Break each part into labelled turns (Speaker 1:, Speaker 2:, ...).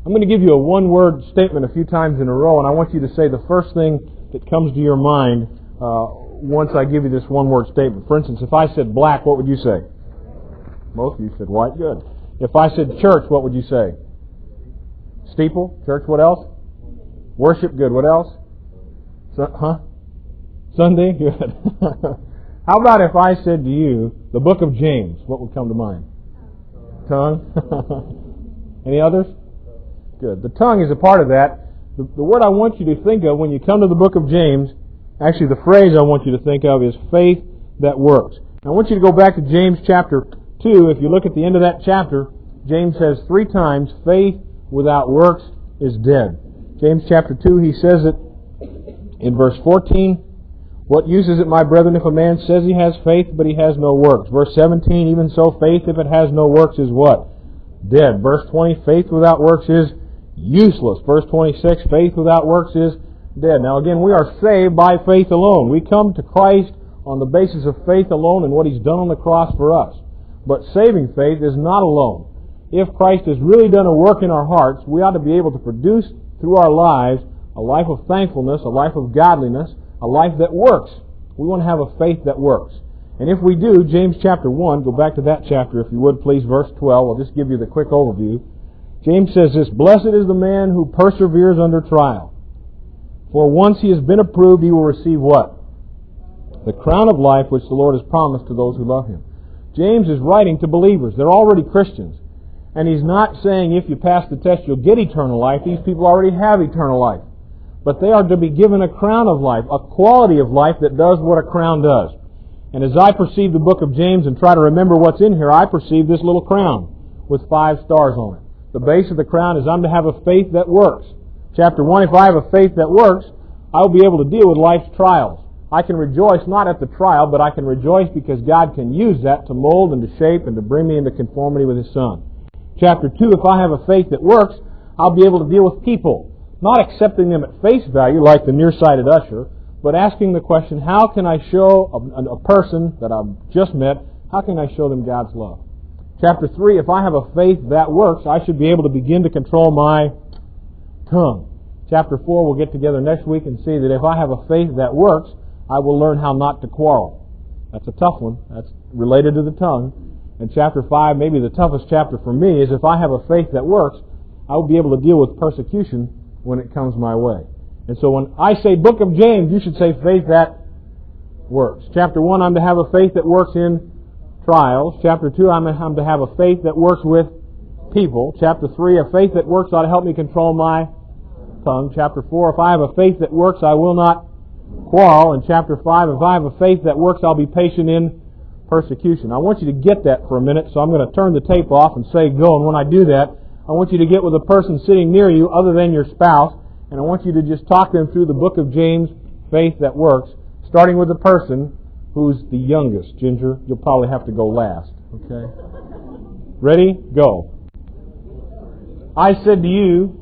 Speaker 1: I'm going to give you a one-word statement a few times in a row, and I want you to say the first thing that comes to your mind once I give you this one-word statement. For instance, if I said black, what would you say? Most of you said white. Good. If I said church, what would you say? Steeple? Church, what else? Worship, good. What else? Sunday? Good. How about if I said to you, the book of James, what would come to mind? Tongue? Any others? Good. The tongue is a part of that. The word I want you to think of when you come to the book of James, actually the phrase I want you to think of is faith that works. I want you to go back to James chapter 2. If you look at the end of that chapter, James says 3 times, faith without works is dead. James chapter 2, he says it in verse 14. What use is it, my brethren, if a man says he has faith, but he has no works? Verse 17, even so, faith, if it has no works, is what? Dead. Verse 20, faith without works is useless. Verse 26, faith without works is dead. Now again, we are saved by faith alone. We come to Christ on the basis of faith alone and what He's done on the cross for us. But saving faith is not alone. If Christ has really done a work in our hearts, we ought to be able to produce through our lives a life of thankfulness, a life of godliness, a life that works. We want to have a faith that works. And if we do, James chapter 1, go back to that chapter if you would please, verse 12. I'll just give you the quick overview. James says this, blessed is the man who perseveres under trial. For once he has been approved, he will receive what? The crown of life which the Lord has promised to those who love Him. James is writing to believers. They're already Christians. And he's not saying if you pass the test you'll get eternal life. These people already have eternal life. But they are to be given a crown of life, a quality of life that does what a crown does. And as I perceive the book of James and try to remember what's in here, I perceive this little crown with 5 stars on it. The base of the crown is I'm to have a faith that works. Chapter 1, if I have a faith that works, I will be able to deal with life's trials. I can rejoice not at the trial, but I can rejoice because God can use that to mold and to shape and to bring me into conformity with His Son. Chapter 2, if I have a faith that works, I'll be able to deal with people. Not accepting them at face value like the nearsighted usher, but asking the question, how can I show a person that I've just met, how can I show them God's love? Chapter 3, if I have a faith that works, I should be able to begin to control my tongue. Chapter 4, we'll get together next week and see that if I have a faith that works, I will learn how not to quarrel. That's a tough one. That's related to the tongue. And chapter 5, maybe the toughest chapter for me, is if I have a faith that works, I will be able to deal with persecution when it comes my way. And so when I say book of James, you should say faith that works. Chapter 1, I'm to have a faith that works in trials. Chapter 2, I'm to have a faith that works with people. Chapter 3, a faith that works ought to help me control my tongue. Chapter 4, if I have a faith that works, I will not quarrel. And chapter 5, if I have a faith that works, I'll be patient in persecution. I want you to get that for a minute, so I'm going to turn the tape off and say go. And when I do that, I want you to get with a person sitting near you other than your spouse, and I want you to just talk them through the book of James, faith that works, starting with the person who's the youngest. Ginger, you'll probably have to go last. Okay? Ready? Go. I said to you,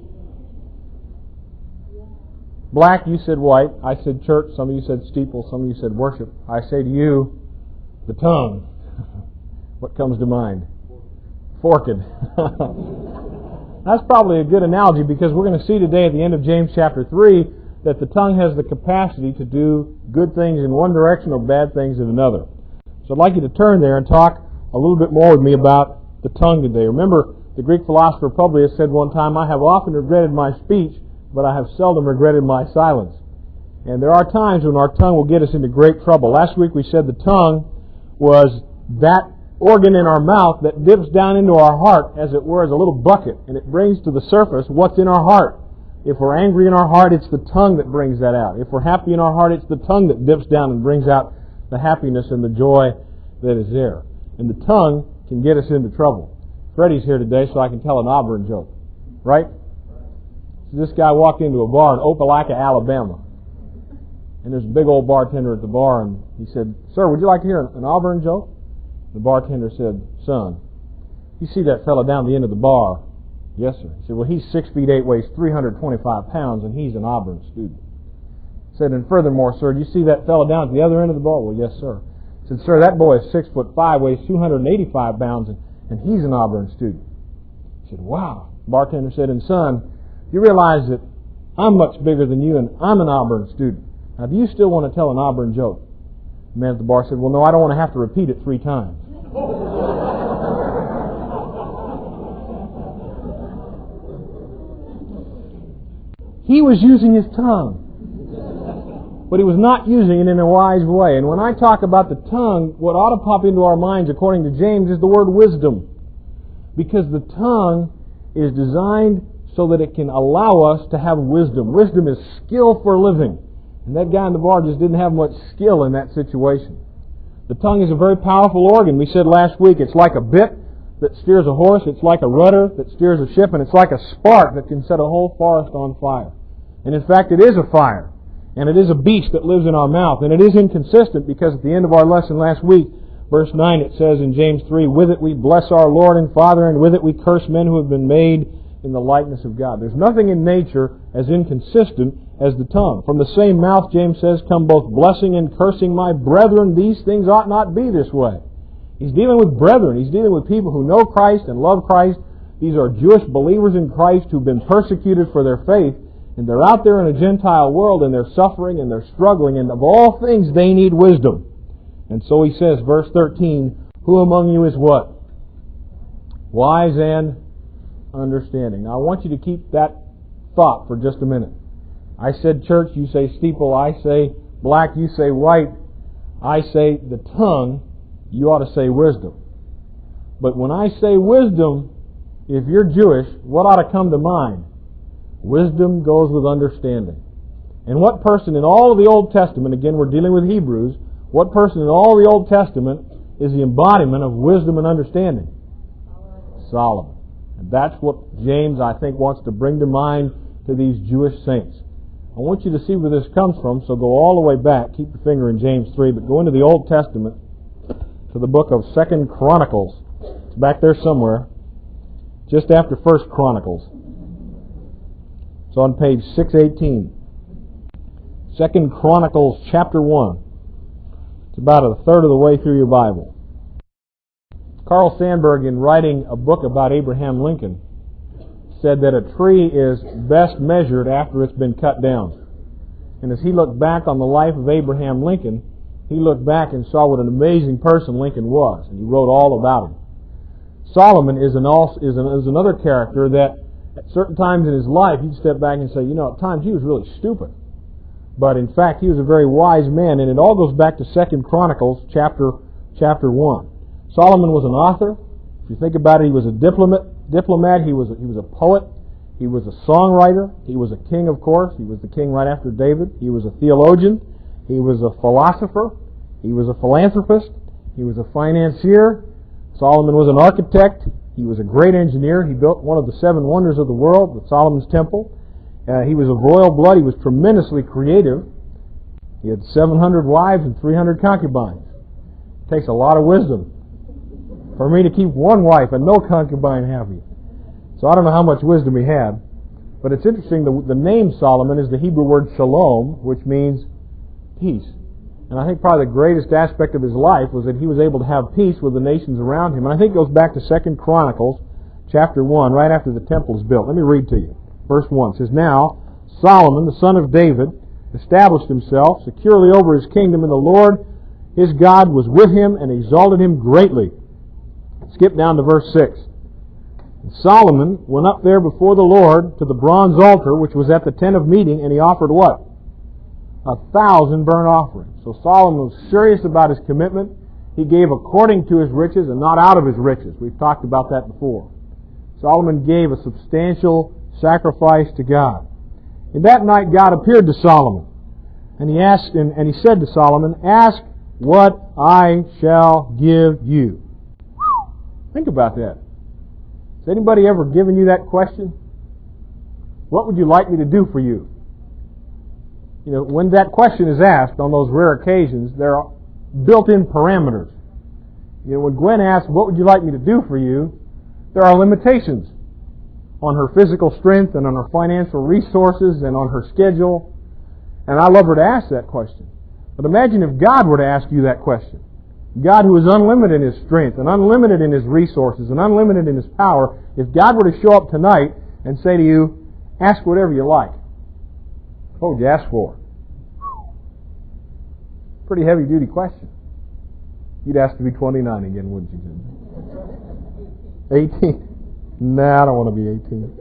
Speaker 1: black, you said white. I said church, some of you said steeple, some of you said worship. I say to you, the tongue. What comes to mind? Forked. That's probably a good analogy because we're going to see today at the end of James chapter 3 that the tongue has the capacity to do good things in one direction or bad things in another. So I'd like you to turn there and talk a little bit more with me about the tongue today. Remember, the Greek philosopher Publius said one time, I have often regretted my speech, but I have seldom regretted my silence. And there are times when our tongue will get us into great trouble. Last week we said the tongue was that organ in our mouth that dips down into our heart, as it were, as a little bucket, and it brings to the surface what's in our heart. If we're angry in our heart, it's the tongue that brings that out. If we're happy in our heart, it's the tongue that dips down and brings out the happiness and the joy that is there. And the tongue can get us into trouble. Freddie's here today, so I can tell an Auburn joke. Right? So this guy walked into a bar in Opelika, Alabama. And there's a big old bartender at the bar, and he said, "Sir, would you like to hear an Auburn joke?" The bartender said, "Son, you see that fellow down the end of the bar?" "Yes, sir." He said, "Well, he's 6'8", weighs 325 pounds, and he's an Auburn student." He said, "And furthermore, sir, do you see that fellow down at the other end of the bar?" "Well, yes, sir." He said, "Sir, that boy is 6'5", weighs 285 pounds, and he's an Auburn student." He said, "Wow, The bartender said, and son, you realize that I'm much bigger than you and I'm an Auburn student. Now, do you still want to tell an Auburn joke? The man at the bar said, well, no, I don't want to have to repeat it 3 times. He was using his tongue. But he was not using it in a wise way. And when I talk about the tongue, what ought to pop into our minds, according to James, is the word wisdom. Because the tongue is designed so that it can allow us to have wisdom. Wisdom is skill for living. And that guy in the bar just didn't have much skill in that situation. The tongue is a very powerful organ. We said last week it's like a bit that steers a horse, it's like a rudder that steers a ship, and it's like a spark that can set a whole forest on fire. And in fact, it is a fire. And it is a beast that lives in our mouth. And it is inconsistent because at the end of our lesson last week, verse 9, it says in James 3, with it we bless our Lord and Father, and with it we curse men who have been made in the likeness of God. There's nothing in nature as inconsistent as the tongue. From the same mouth, James says, come both blessing and cursing. My brethren, these things ought not be this way. He's dealing with brethren. He's dealing with people who know Christ and love Christ. These are Jewish believers in Christ who've been persecuted for their faith. And they're out there in a Gentile world and they're suffering and they're struggling. And of all things, they need wisdom. And so he says, verse 13, who among you is what? Wise and understanding. Now I want you to keep that thought for just a minute. I said church, you say steeple. I say black, you say white. I say the tongue, you ought to say wisdom. But when I say wisdom, if you're Jewish, what ought to come to mind? Wisdom goes with understanding. And what person in all of the Old Testament, again we're dealing with Hebrews, what person in all the Old Testament is the embodiment of wisdom and understanding? Solomon. And that's what James, I think, wants to bring to mind to these Jewish saints. I want you to see where this comes from, so go all the way back, keep your finger in James 3, but go into the Old Testament to the book of 2 Chronicles. It's back there somewhere, just after 1 Chronicles. It's on page 618. 2 Chronicles chapter 1. It's about a third of the way through your Bible. Carl Sandburg, in writing a book about Abraham Lincoln, said that a tree is best measured after it's been cut down. And as he looked back on the life of Abraham Lincoln, he looked back and saw what an amazing person Lincoln was. And he wrote all about him. Solomon is another character that at certain times in his life, he'd step back and say, at times he was really stupid. But in fact, he was a very wise man, and it all goes back to 2 Chronicles chapter 1. Solomon was an author. If you think about it, he was a diplomat. He was a poet. He was a songwriter. He was a king, of course. He was the king right after David. He was a theologian. He was a philosopher. He was a philanthropist. He was a financier. Solomon was an architect. He was a great engineer. He built one of the 7 wonders of the world, the Solomon's Temple. He was of royal blood. He was tremendously creative. He had 700 wives and 300 concubines. It takes a lot of wisdom for me to keep one wife and no concubine happy. So I don't know how much wisdom he had. But it's interesting, the name Solomon is the Hebrew word shalom, which means peace. And I think probably the greatest aspect of his life was that he was able to have peace with the nations around him. And I think it goes back to 2 Chronicles chapter 1, right after the temple is built. Let me read to you. Verse 1 says, now Solomon, the son of David, established himself securely over his kingdom, and the Lord his God was with him and exalted him greatly. Skip down to verse 6. And Solomon went up there before the Lord to the bronze altar, which was at the tent of meeting, and he offered what? 1,000 burnt offerings. So Solomon was serious about his commitment. He gave according to his riches and not out of his riches. We've talked about that before. Solomon gave a substantial sacrifice to God. And that night God appeared to Solomon, and he said to Solomon, ask what I shall give you. Think about that. Has anybody ever given you that question? What would you like me to do for you? When that question is asked on those rare occasions, there are built-in parameters. When Gwen asks, what would you like me to do for you? There are limitations on her physical strength and on her financial resources and on her schedule. And I love her to ask that question. But imagine if God were to ask you that question. God who is unlimited in His strength and unlimited in His resources and unlimited in His power, if God were to show up tonight and say to you, ask whatever you like, what would you ask for? Pretty heavy duty question. You'd ask to be 29 again, wouldn't you? 18? Nah, I don't want to be 18.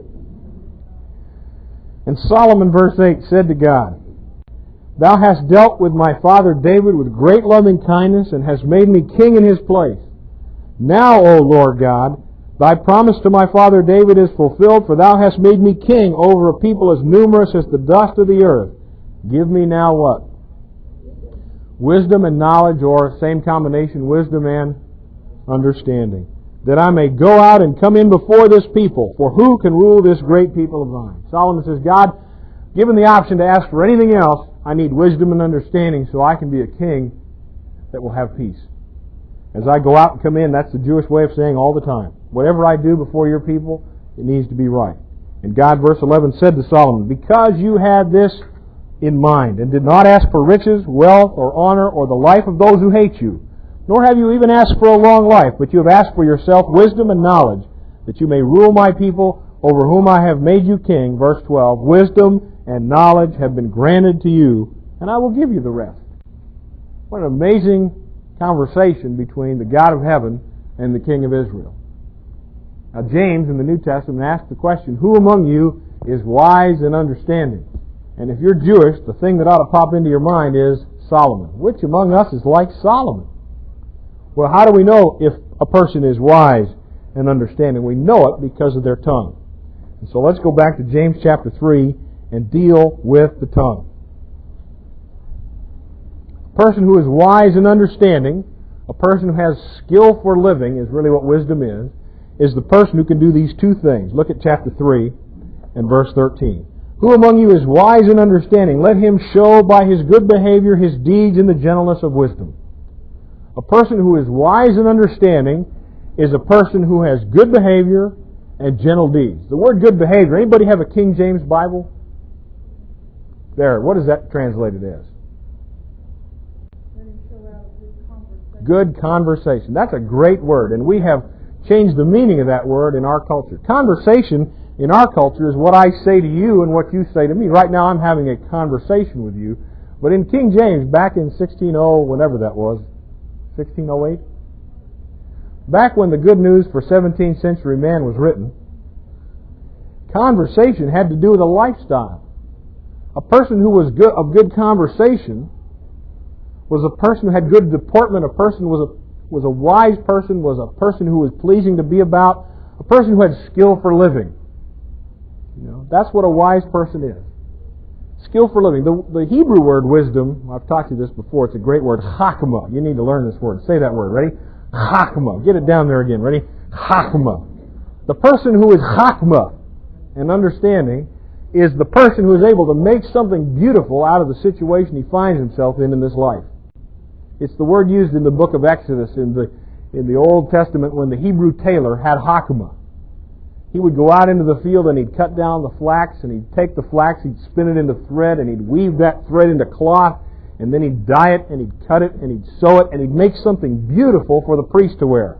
Speaker 1: And Solomon, verse 8, said to God, Thou hast dealt with my father David with great loving kindness, and hast made me king in his place. Now, O Lord God, Thy promise to my father David is fulfilled, for Thou hast made me king over a people as numerous as the dust of the earth. Give me now what? Wisdom and knowledge, or same combination, wisdom and understanding, that I may go out and come in before this people, for who can rule this great people of Thine? Solomon says, God, given the option to ask for anything else, I need wisdom and understanding so I can be a king that will have peace. As I go out and come in, that's the Jewish way of saying all the time, whatever I do before your people, it needs to be right. And God, verse 11, said to Solomon, Because you had this in mind, and did not ask for riches, wealth, or honor, or the life of those who hate you, nor have you even asked for a long life, but you have asked for yourself wisdom and knowledge, that you may rule my people over whom I have made you king. Verse 12, Wisdom and knowledge have been granted to you, and I will give you the rest. What an amazing conversation between the God of heaven and the King of Israel. Now James in the New Testament asked the question, Who among you is wise and understanding? And if you're Jewish, the thing that ought to pop into your mind is Solomon. Which among us is like Solomon? Well, how do we know if a person is wise and understanding? We know it because of their tongue. And so let's go back to James chapter 3 and deal with the tongue. A person who is wise and understanding, a person who has skill for living, is really what wisdom is the person who can do these two things. Look at chapter 3 and verse 13. Who among you is wise and understanding? Let him show by his good behavior his deeds in the gentleness of wisdom. A person who is wise and understanding is a person who has good behavior and gentle deeds. The word good behavior, anybody have a King James Bible? There, what is that translated as? Good conversation. That's a great word, and we have changed the meaning of that word in our culture. Conversation in our culture is what I say to you and what you say to me. Right now I'm having a conversation with you, but in King James, back in 1600, whenever that was, 1608? Back when the Good News for 17th century man was written, conversation had to do with a lifestyle. A person who was of good conversation was a person who had good deportment. A person was a wise person, was a person who was pleasing to be about, a person who had skill for living. You know, that's what a wise person is. Skill for living. The Hebrew word wisdom, I've talked to you this before, it's a great word, chakma. You need to learn this word. Say that word. Ready? Chakma. Get it down there again. Ready? Chakma. The person who is chakma and understanding is the person who is able to make something beautiful out of the situation he finds himself in this life. It's the word used in the book of Exodus in the Old Testament when the Hebrew tailor had chakma. He would go out into the field and he'd cut down the flax, and he'd take the flax, he'd spin it into thread, and he'd weave that thread into cloth, and then he'd dye it, and he'd cut it, and he'd sew it, and he'd make something beautiful for the priest to wear.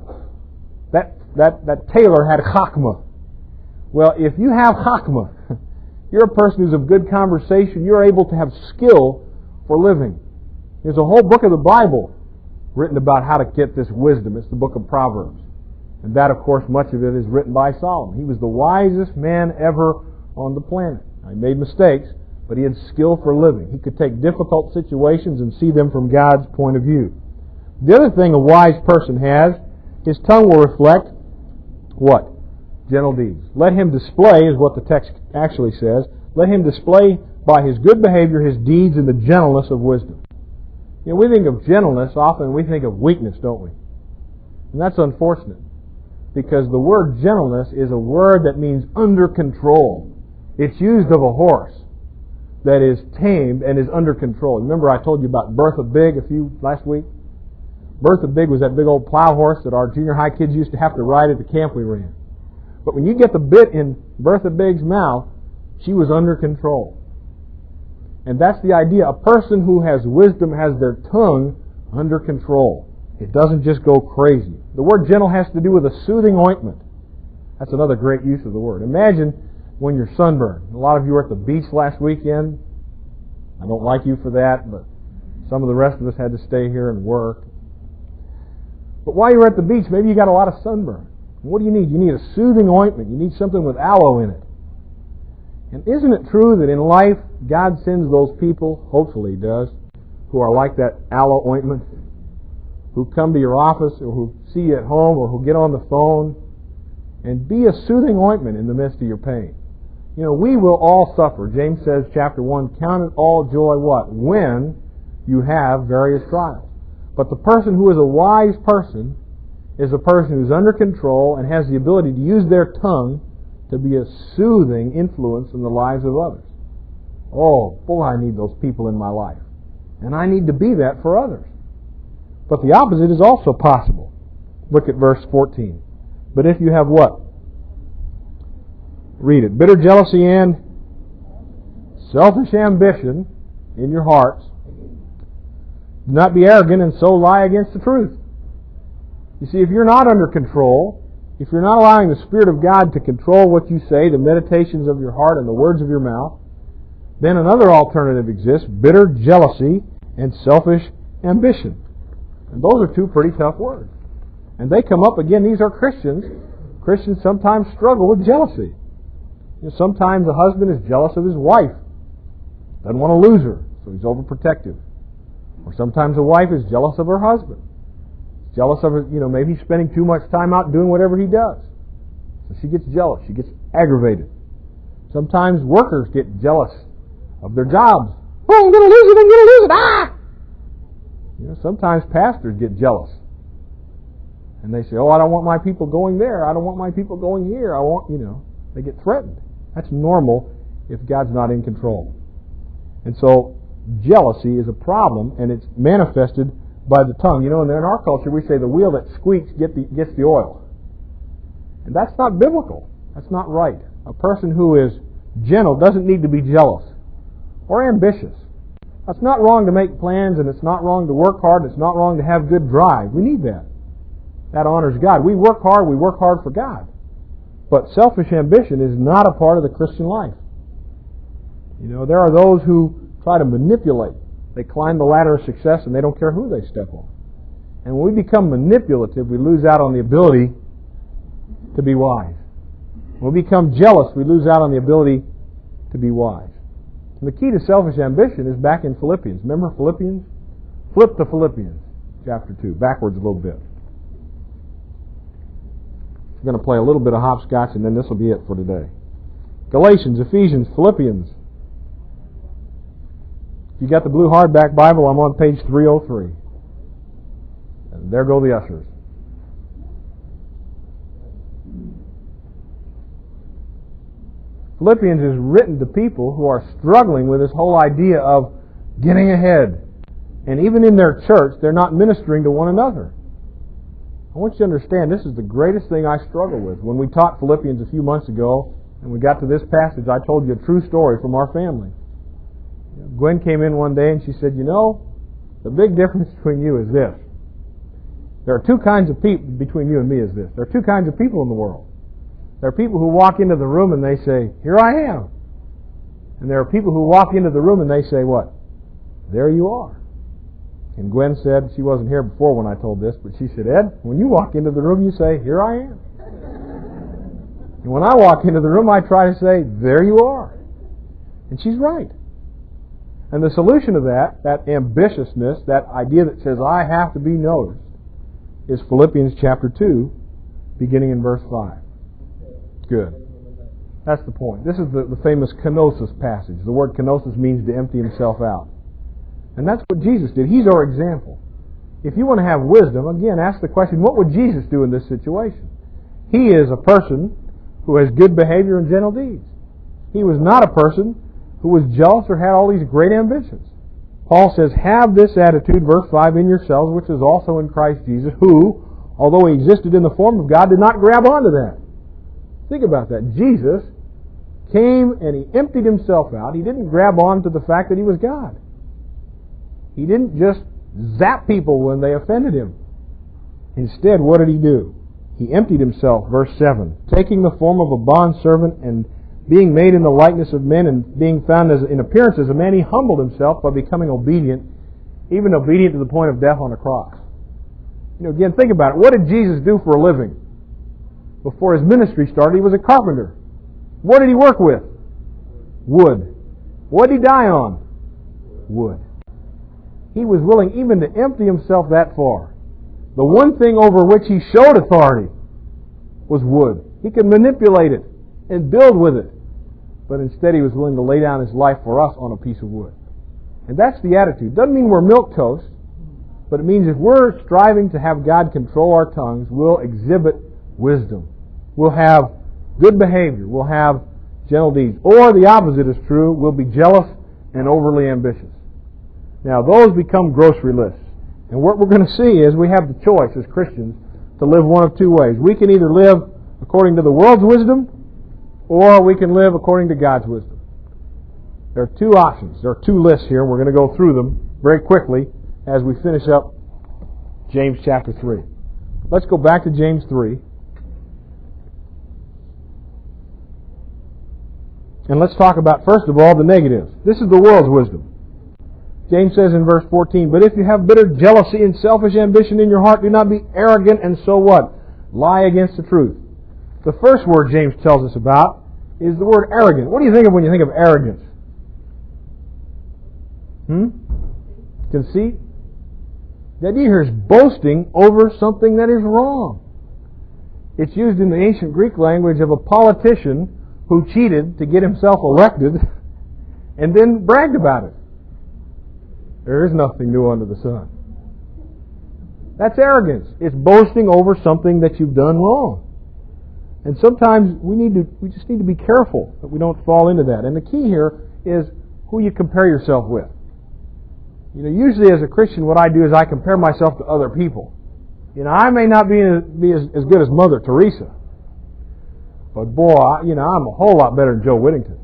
Speaker 1: That tailor had chakma. Well, if you have chakma, you're a person who's of good conversation, you're able to have skill for living. There's a whole book of the Bible written about how to get this wisdom. It's the book of Proverbs. And that, of course, much of it is written by Solomon. He was the wisest man ever on the planet. He made mistakes, but he had skill for living. He could take difficult situations and see them from God's point of view. The other thing a wise person has, his tongue will reflect what? Gentle deeds. Let him display, is what the text actually says, let him display by his good behavior his deeds in the gentleness of wisdom. You know, we think of gentleness, often we think of weakness, don't we? And that's unfortunate, because the word gentleness is a word that means under control. It's used of a horse that is tamed and is under control. Remember I told you about Bertha Big last week? Bertha Big was that big old plow horse that our junior high kids used to have to ride at the camp we ran. But when you get the bit in Bertha Big's mouth, she was under control. And that's the idea. A person who has wisdom has their tongue under control. It doesn't just go crazy. The word gentle has to do with a soothing ointment. That's another great use of the word. Imagine when you're sunburned. A lot of you were at the beach last weekend. I don't like you for that, but some of the rest of us had to stay here and work. But while you were at the beach, maybe you got a lot of sunburn. What do you need? You need a soothing ointment. You need something with aloe in it. And isn't it true that in life, God sends those people, hopefully He does, who are like that aloe ointment, who come to your office or who see you at home or who get on the phone and be a soothing ointment in the midst of your pain. You know, we will all suffer. James says, chapter 1, count it all joy, what? When you have various trials. But the person who is a wise person is a person who's under control and has the ability to use their tongue to be a soothing influence in the lives of others. Oh, boy, I need those people in my life. And I need to be that for others. But the opposite is also possible. Look at verse 14. But if you have what? Read it. Bitter jealousy and selfish ambition in your hearts. Do not be arrogant and so lie against the truth. You see, if you're not under control, if you're not allowing the Spirit of God to control what you say, the meditations of your heart and the words of your mouth, then another alternative exists, bitter jealousy and selfish ambition. And those are two pretty tough words. And they come up again. These are Christians. Christians sometimes struggle with jealousy. You know, sometimes a husband is jealous of his wife. Doesn't want to lose her, so he's overprotective. Or sometimes a wife is jealous of her husband. Jealous of her, maybe he's spending too much time out doing whatever he does. So she gets jealous. She gets aggravated. Sometimes workers get jealous of their jobs. Oh, I'm going to lose it, I'm going to lose it, ah! Sometimes pastors get jealous. And they say, oh, I don't want my people going there. I don't want my people going here. They get threatened. That's normal if God's not in control. And so, jealousy is a problem, and it's manifested by the tongue. And in our culture we say the wheel that squeaks gets the oil. And that's not biblical. That's not right. A person who is gentle doesn't need to be jealous or ambitious. It's not wrong to make plans, and it's not wrong to work hard, and it's not wrong to have good drive. We need that. That honors God. We work hard for God. But selfish ambition is not a part of the Christian life. There are those who try to manipulate. They climb the ladder of success and they don't care who they step on. And when we become manipulative, we lose out on the ability to be wise. When we become jealous, we lose out on the ability to be wise. And the key to selfish ambition is back in Philippians. Remember Philippians? Flip to Philippians, chapter 2, backwards a little bit. We're going to play a little bit of hopscotch and then this will be it for today. Galatians, Ephesians, Philippians. If you got the blue hardback Bible, I'm on page 303. And there go the ushers. Philippians is written to people who are struggling with this whole idea of getting ahead. And even in their church, they're not ministering to one another. I want you to understand, this is the greatest thing I struggle with. When we taught Philippians a few months ago, and we got to this passage, I told you a true story from our family. Gwen came in one day and she said, the big difference between you is this. There are two kinds of people, between you and me is this. There are two kinds of people in the world. There are people who walk into the room and they say, here I am. And there are people who walk into the room and they say, what? There you are. And Gwen said, she wasn't here before when I told this, but she said, Ed, when you walk into the room, you say, here I am. And when I walk into the room, I try to say, there you are. And she's right. And the solution to that ambitiousness, that idea that says, I have to be noticed, is Philippians chapter 2, beginning in verse 5. Good. That's the point. This is the famous kenosis passage. The word kenosis means to empty himself out. And that's what Jesus did. He's our example. If you want to have wisdom, again, ask the question, what would Jesus do in this situation? He is a person who has good behavior and gentle deeds. He was not a person who was jealous or had all these great ambitions. Paul says, have this attitude, verse 5, in yourselves, which is also in Christ Jesus, who, although he existed in the form of God, did not grab onto that. Think about that. Jesus came and he emptied himself out. He didn't grab on to the fact that he was God. He didn't just zap people when they offended him. Instead, what did he do? He emptied himself, verse 7, taking the form of a bondservant and being made in the likeness of men and being found in appearance as a man, he humbled himself by becoming obedient, even obedient to the point of death on a cross. Again, think about it. What did Jesus do for a living? Before his ministry started, he was a carpenter. What did he work with? Wood. What did he die on? Wood. He was willing even to empty himself that far. The one thing over which he showed authority was wood. He could manipulate it and build with it. But instead he was willing to lay down his life for us on a piece of wood. And that's the attitude. Doesn't mean we're milquetoast, but it means if we're striving to have God control our tongues, we'll exhibit wisdom. We'll have good behavior. We'll have gentle deeds. Or the opposite is true. We'll be jealous and overly ambitious. Now, those become grocery lists. And what we're going to see is we have the choice as Christians to live one of two ways. We can either live according to the world's wisdom, or we can live according to God's wisdom. There are two options. There are two lists here, and we're going to go through them very quickly as we finish up James chapter 3. Let's go back to James 3. And let's talk about, first of all, the negatives. This is the world's wisdom. James says in verse 14, "But if you have bitter jealousy and selfish ambition in your heart, do not be arrogant, and so what? Lie against the truth." The first word James tells us about is the word arrogant. What do you think of when you think of arrogance? Conceit? The idea here is boasting over something that is wrong. It's used in the ancient Greek language of a politician who cheated to get himself elected and then bragged about it. There is nothing new under the sun. That's arrogance. It's boasting over something that you've done wrong. And sometimes we just need to be careful that we don't fall into that. And the key here is who you compare yourself with. Usually as a Christian, what I do is I compare myself to other people. I may not be as good as Mother Teresa, but boy, I'm a whole lot better than Joe Whittington.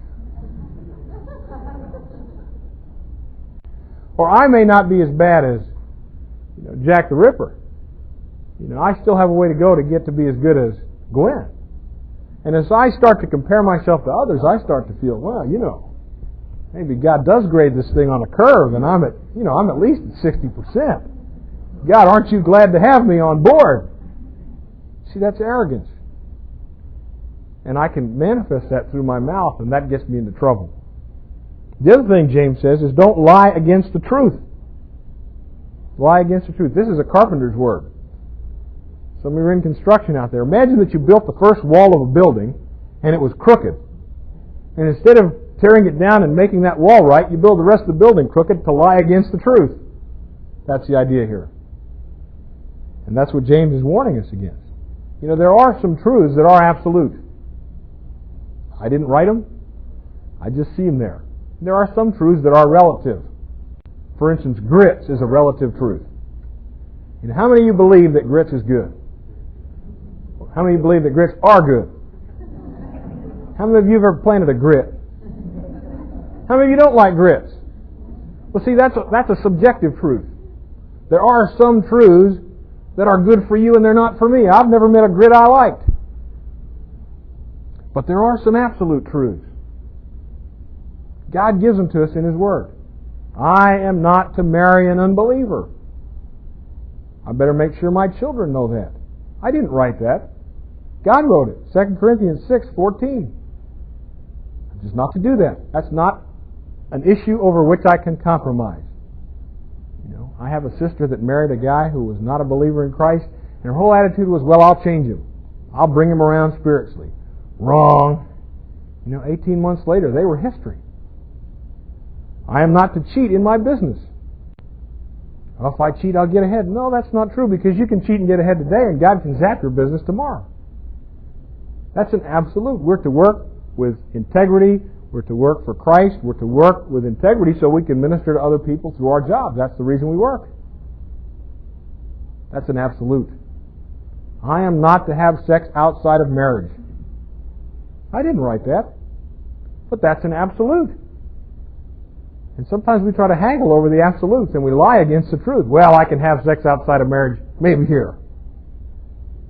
Speaker 1: Or I may not be as bad as Jack the Ripper. I still have a way to go to get to be as good as Gwen. And as I start to compare myself to others, I start to feel, maybe God does grade this thing on a curve, and I'm at least at 60%. God, aren't you glad to have me on board? See, that's arrogance. And I can manifest that through my mouth, and that gets me into trouble. The other thing James says is don't lie against the truth. Lie against the truth. This is a carpenter's word. Some of you are in construction out there. Imagine that you built the first wall of a building and it was crooked. And instead of tearing it down and making that wall right, you build the rest of the building crooked to lie against the truth. That's the idea here. And that's what James is warning us against. There are some truths that are absolute. I didn't write them. I just see them there. There are some truths that are relative. For instance, grits is a relative truth. How many of you believe that grits is good? How many of you believe that grits are good? How many of you have ever planted a grit? How many of you don't like grits? Well, see, that's a subjective truth. There are some truths that are good for you and they're not for me. I've never met a grit I liked. But there are some absolute truths. God gives them to us in His Word. I am not to marry an unbeliever. I better make sure my children know that. I didn't write that. God wrote it. 2 Corinthians 6:14. I'm just not to do that. That's not an issue over which I can compromise. I have a sister that married a guy who was not a believer in Christ, and her whole attitude was, well, I'll change him. I'll bring him around spiritually. Wrong. 18 months later, they were history. I am not to cheat in my business. Well, if I cheat, I'll get ahead. No, that's not true, because you can cheat and get ahead today, and God can zap your business tomorrow. That's an absolute. We're to work with integrity. We're to work for Christ. We're to work with integrity so we can minister to other people through our jobs. That's the reason we work. That's an absolute. I am not to have sex outside of marriage. I didn't write that. But that's an absolute. And sometimes we try to haggle over the absolutes and we lie against the truth. Well, I can have sex outside of marriage, maybe here.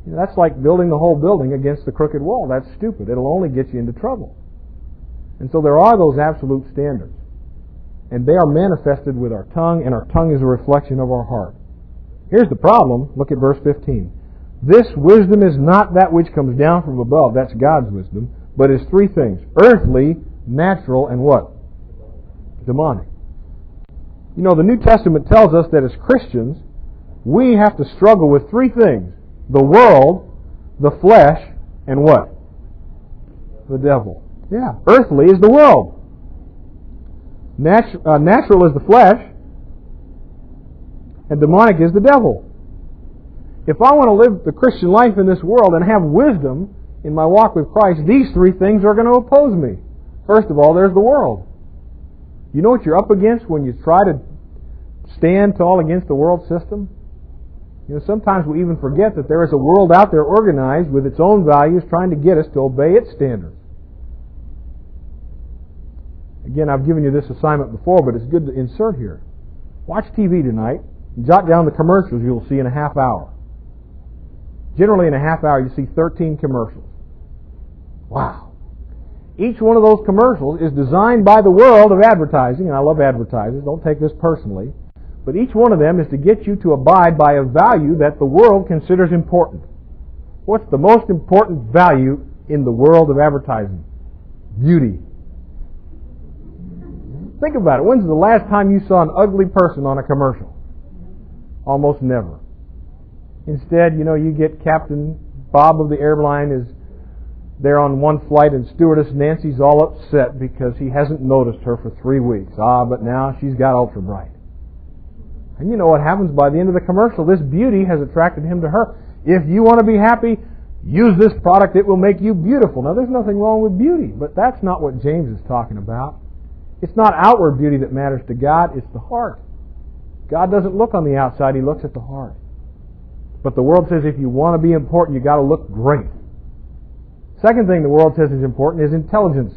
Speaker 1: That's like building the whole building against the crooked wall. That's stupid. It'll only get you into trouble. And so there are those absolute standards. And they are manifested with our tongue, and our tongue is a reflection of our heart. Here's the problem. Look at verse 15. This wisdom is not that which comes down from above. That's God's wisdom. But is three things. Earthly, natural, and what? Demonic. The New Testament tells us that as Christians, we have to struggle with three things. The world, the flesh, and what? The devil. Yeah. Earthly is the world. Natural is the flesh. And demonic is the devil. If I want to live the Christian life in this world and have wisdom in my walk with Christ, these three things are going to oppose me. First of all, there's the world. You know what you're up against when you try to stand tall against the world system? Sometimes we even forget that there is a world out there organized with its own values trying to get us to obey its standards. Again, I've given you this assignment before, but it's good to insert here. Watch TV tonight. Jot down the commercials you'll see in a half hour. Generally in a half hour you see 13 commercials. Wow. Each one of those commercials is designed by the world of advertising, and I love advertisers, don't take this personally, but each one of them is to get you to abide by a value that the world considers important. What's the most important value in the world of advertising? Beauty. Think about it. When's the last time you saw an ugly person on a commercial? Almost never. Instead, you get Captain Bob of the airline is there on one flight, and Stewardess Nancy's all upset because he hasn't noticed her for 3 weeks. But now she's got ultra bright. And you know what happens by the end of the commercial? This beauty has attracted him to her. If you want to be happy, use this product. It will make you beautiful. Now, there's nothing wrong with beauty, but that's not what James is talking about. It's not outward beauty that matters to God. It's the heart. God doesn't look on the outside. He looks at the heart. But the world says if you want to be important, you've got to look great. Second thing the world says is important is intelligence.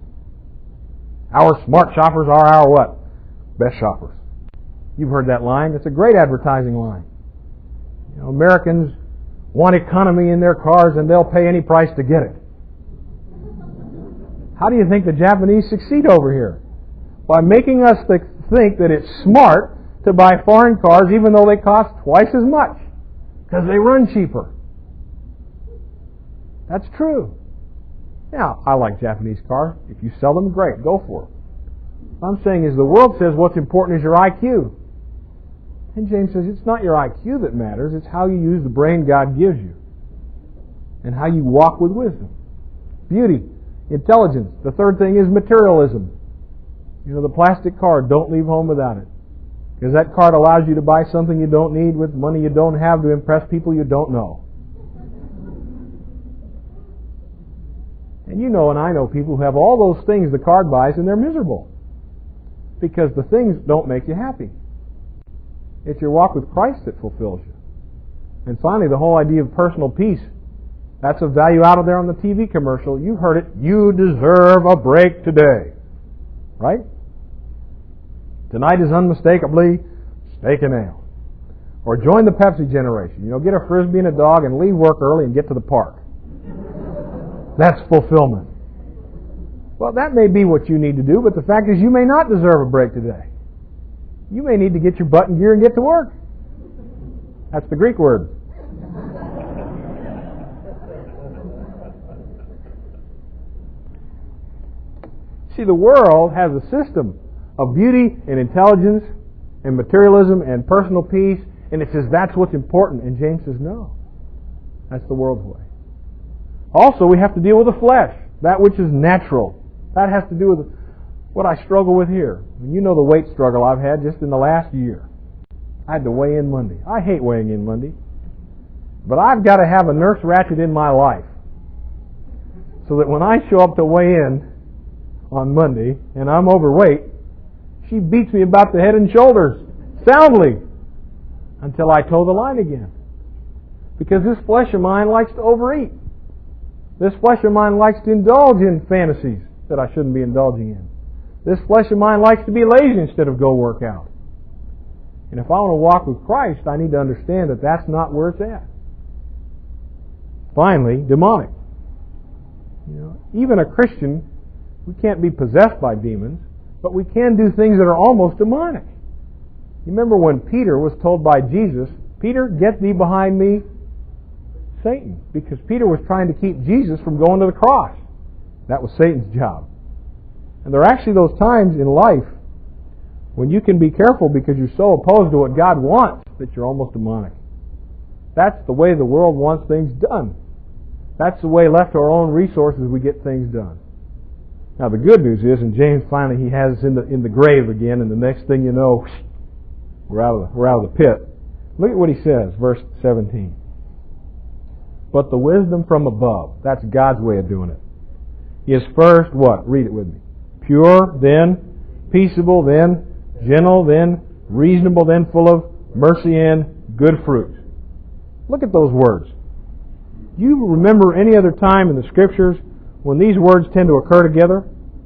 Speaker 1: Our smart shoppers are our what? Best shoppers. You've heard that line. It's a great advertising line. Americans want economy in their cars and they'll pay any price to get it. How do you think the Japanese succeed over here? By making us think that it's smart to buy foreign cars even though they cost twice as much because they run cheaper. That's true. Now, I like Japanese cars. If you sell them, great. Go for it. What I'm saying is the world says what's important is your IQ. And James says it's not your IQ that matters. It's how you use the brain God gives you. And how you walk with wisdom. Beauty. Intelligence. The third thing is materialism. The plastic card, don't leave home without it. Because that card allows you to buy something you don't need with money you don't have to impress people you don't know. And and I know people who have all those things the card buys and they're miserable. Because the things don't make you happy. It's your walk with Christ that fulfills you. And finally, the whole idea of personal peace. That's a value out of there on the TV commercial. You heard it. You deserve a break today. Right? Tonight is unmistakably steak and ale. Or join the Pepsi generation. Get a Frisbee and a dog and leave work early and get to the park. That's fulfillment. Well, that may be what you need to do, but the fact is you may not deserve a break today. You may need to get your butt in gear and get to work. That's the Greek word. See, the world has a system of beauty and intelligence and materialism and personal peace, and it says that's what's important. And James says no. That's the world's way. Also, we have to deal with the flesh, that which is natural. That has to do with what I struggle with here. You know the weight struggle I've had just in the last year. I had to weigh in Monday. I hate weighing in Monday. But I've got to have a Nurse Ratched in my life so that when I show up to weigh in on Monday and I'm overweight, she beats me about the head and shoulders soundly until I toe the line again. Because this flesh of mine likes to overeat. This flesh of mine likes to indulge in fantasies that I shouldn't be indulging in. This flesh of mine likes to be lazy instead of go work out. And if I want to walk with Christ, I need to understand that that's not where it's at. Finally, demonic. Even a Christian, we can't be possessed by demons, but we can do things that are almost demonic. You remember when Peter was told by Jesus, "Peter, get thee behind me, Satan," because Peter was trying to keep Jesus from going to the cross. That was Satan's job. And there are actually those times in life when you can be careful because you're so opposed to what God wants that you're almost demonic. That's the way the world wants things done. That's the way, left to our own resources, we get things done. Now the good news is, and James finally he has us in the grave again, and the next thing you know, we're out of the pit. Look at what he says, verse 17. But the wisdom from above, that's God's way of doing it, is first what? Read it with me. Pure, then peaceable, then gentle, then reasonable, then full of mercy and good fruit. Look at those words. Do you remember any other time in the Scriptures when these words tend to occur together?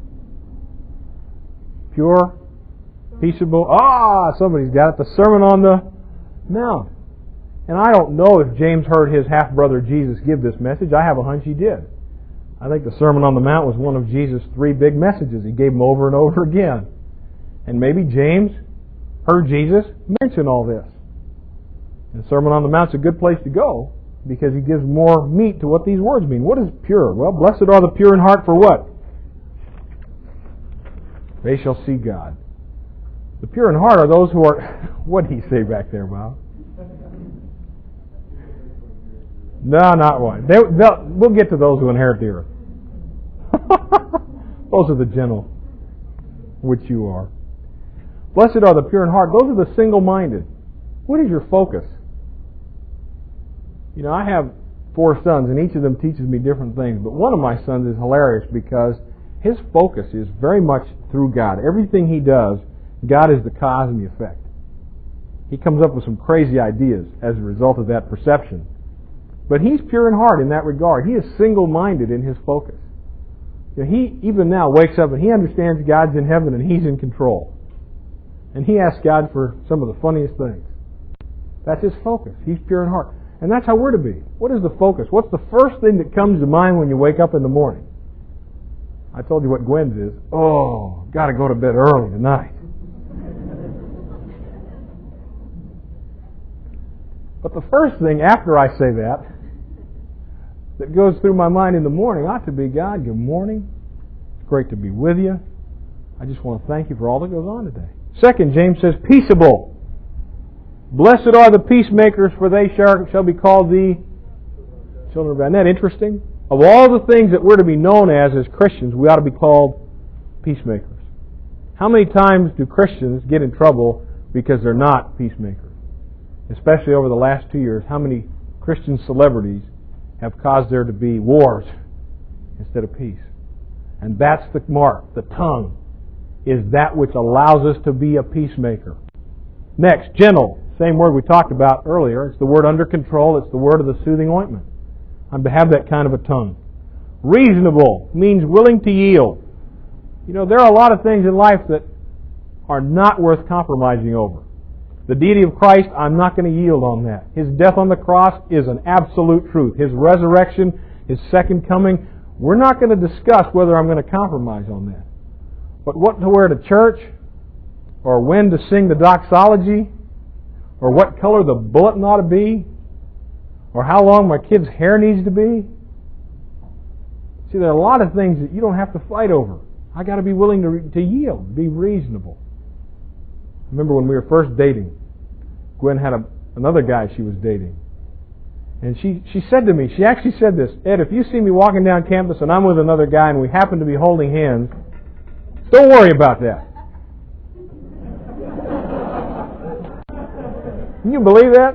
Speaker 1: Pure, peaceable. Somebody's got it. The Sermon on the Mount. And I don't know if James heard his half-brother Jesus give this message. I have a hunch he did. I think the Sermon on the Mount was one of Jesus' 3 big messages. He gave them over and over again. And maybe James heard Jesus mention all this. And the Sermon on the Mount's a good place to go because he gives more meat to what these words mean. What is pure? Well, blessed are the pure in heart for what? They shall see God. The pure in heart are those who are... What did he say back there, Bob? No, not one. We'll get to those who inherit the earth. Those are the gentle, which you are. Blessed are the pure in heart. Those are the single-minded. What is your focus? I have 4 sons, and each of them teaches me different things. But one of my sons is hilarious because his focus is very much through God. Everything he does, God is the cause and the effect. He comes up with some crazy ideas as a result of that perception. But he's pure in heart in that regard. He is single-minded in his focus. He even now wakes up and he understands God's in heaven and he's in control. And he asks God for some of the funniest things. That's his focus. He's pure in heart. And that's how we're to be. What is the focus? What's the first thing that comes to mind when you wake up in the morning? I told you what Gwen's is. Oh, got to go to bed early tonight. But the first thing after I say that goes through my mind in the morning ought to be, God, good morning. It's great to be with you. I just want to thank you for all that goes on today. Second, James says, peaceable. Blessed are the peacemakers, for they shall be called the children of God. Isn't that interesting? Of all the things that we're to be known as Christians, we ought to be called peacemakers. How many times do Christians get in trouble because they're not peacemakers? Especially over the last 2 years, how many Christian celebrities have caused there to be wars instead of peace? And that's the mark. The tongue is that which allows us to be a peacemaker. Next, gentle. Same word we talked about earlier. It's the word under control. It's the word of the soothing ointment. I'm to have that kind of a tongue. Reasonable means willing to yield. There are a lot of things in life that are not worth compromising over. The deity of Christ, I'm not going to yield on that. His death on the cross is an absolute truth. His resurrection, His second coming, we're not going to discuss whether I'm going to compromise on that. But what to wear to church, or when to sing the doxology, or what color the bulletin ought to be, or how long my kid's hair needs to be. See, there are a lot of things that you don't have to fight over. I got to be willing to yield, be reasonable. I remember when we were first dating, Gwen had another guy she was dating. And she said to me, she actually said this, Ed, if you see me walking down campus and I'm with another guy and we happen to be holding hands, don't worry about that. Can you believe that?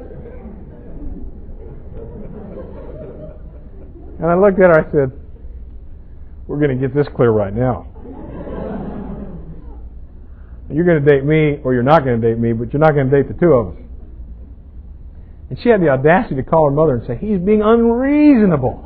Speaker 1: And I looked at her, I said, we're going to get this clear right now. You're going to date me, or you're not going to date me, but you're not going to date the two of us. And she had the audacity to call her mother and say, he's being unreasonable.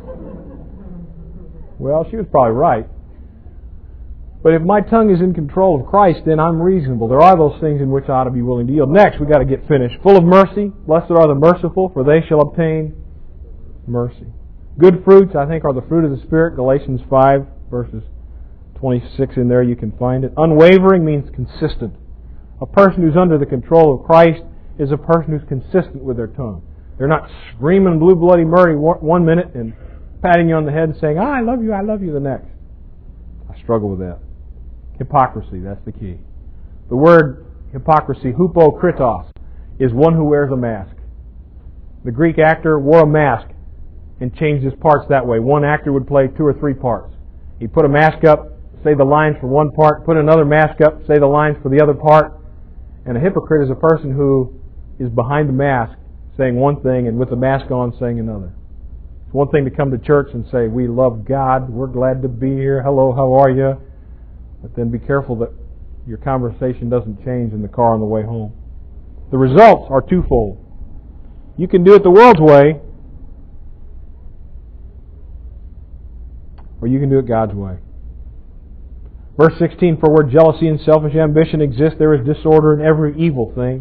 Speaker 1: Well, she was probably right. But if my tongue is in control of Christ, then I'm reasonable. There are those things in which I ought to be willing to yield. Next, we've got to get finished. Full of mercy. Blessed are the merciful, for they shall obtain mercy. Good fruits, I think, are the fruit of the Spirit. Galatians 5, verses 26 in there, you can find it. Unwavering means consistent. A person who's under the control of Christ is a person who's consistent with their tongue. They're not screaming blue bloody murder one minute and patting you on the head and saying, I love you the next. I struggle with that. Hypocrisy, that's the key. The word hypocrisy, hupokritos, is one who wears a mask. The Greek actor wore a mask and changed his parts that way. One actor would play 2 or 3 parts. He'd put a mask up, say the lines for one part, put another mask up, say the lines for the other part. And a hypocrite is a person who is behind the mask saying one thing and with the mask on saying another. It's one thing to come to church and say, we love God, we're glad to be here, hello, how are you? But then be careful that your conversation doesn't change in the car on the way home. The results are twofold. You can do it the world's way, or you can do it God's way. Verse 16, for where jealousy and selfish ambition exist, there is disorder in every evil thing.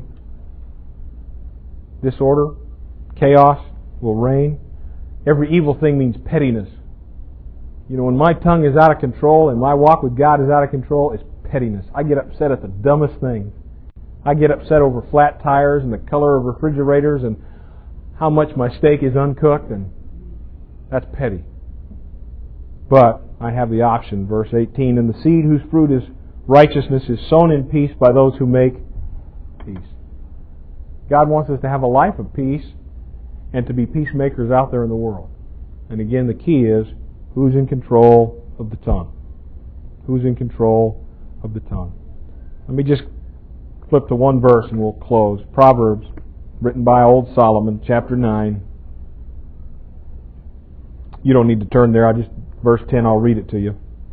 Speaker 1: Disorder, chaos will reign. Every evil thing means pettiness. You know, when my tongue is out of control and my walk with God is out of control, it's pettiness. I get upset at the dumbest things. I get upset over flat tires and the color of refrigerators and how much my steak is uncooked, and that's petty. But I have the option, verse 18, and the seed whose fruit is righteousness is sown in peace by those who make peace. God wants us to have a life of peace and to be peacemakers out there in the world. And again, the key is, who's in control of the tongue? Who's in control of the tongue? Let me just flip to one verse and we'll close. Proverbs, written by old Solomon, chapter 9. You don't need to turn there. Verse 10, I'll read it to you.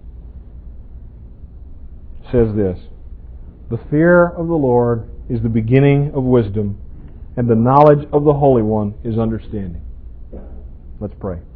Speaker 1: It says this, the fear of the Lord is the beginning of wisdom, and the knowledge of the Holy One is understanding. Let's pray.